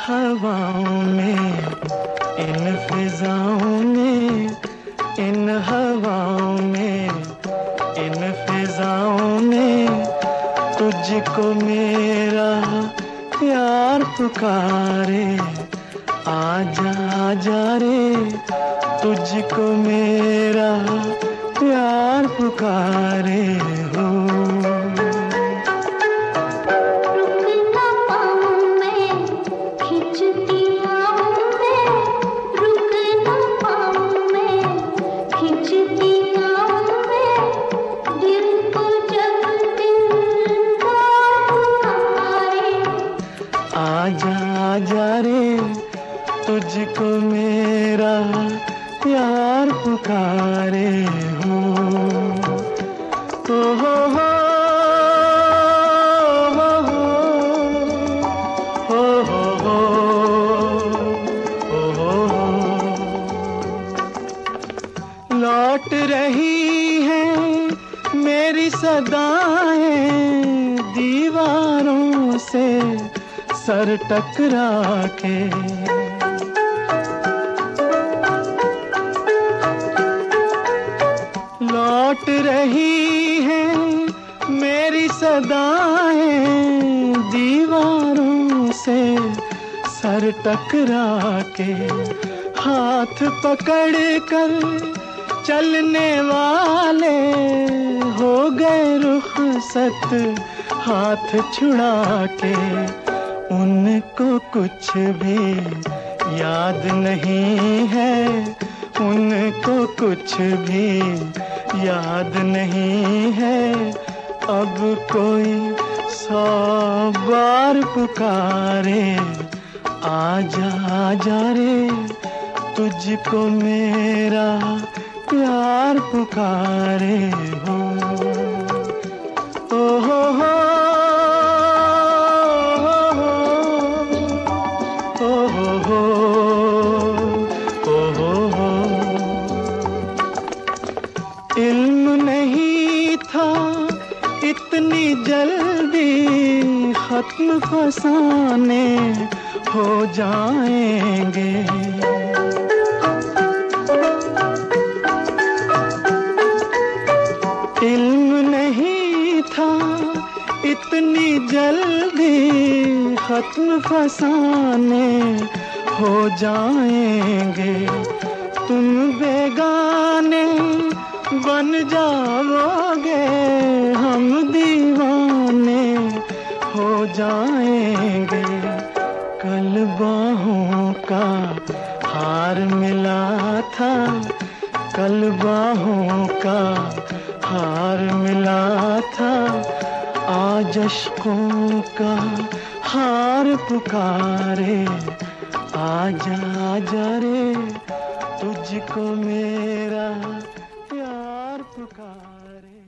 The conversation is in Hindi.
हवाओं में, इन फिजाओं में, इन हवाओं में, इन फिजाओं में तुझको मेरा प्यार पुकारे। आजा आजा रे, तुझको मेरा प्यार पुकारे हो। आजा आजा रे, तुझको मेरा प्यार पुकारे हो। हो हो हो हो हो हो हो हो हो। लौट रही है मेरी सदाएं दीवारों से सर टकरा के। लौट रही है मेरी सदाएं दीवारों से सर टकरा के। हाथ पकड़ कर चलने वाले हो गए रुखसत हाथ छुड़ा के। उनको कुछ भी याद नहीं है, उनको कुछ भी याद नहीं है। अब कोई 100 बार पुकारे। आजा आजा रे, तुझको मेरा प्यार पुकारे हो। ओ हो इल्म नहीं था इतनी जल्दी खत्म फसाने हो जाएंगे। इल्म नहीं था इतनी जल्दी खत्म फसाने हो जाएंगे। तुम बेगाने बन जाओगे, हम दीवाने हो जाएंगे। कल बाहों का हार मिला था, कल बाहों का हार मिला था। आज अश्कों का हार पुकारे। आजा आजा रे, तुझको मेरा प्यार पुकारे।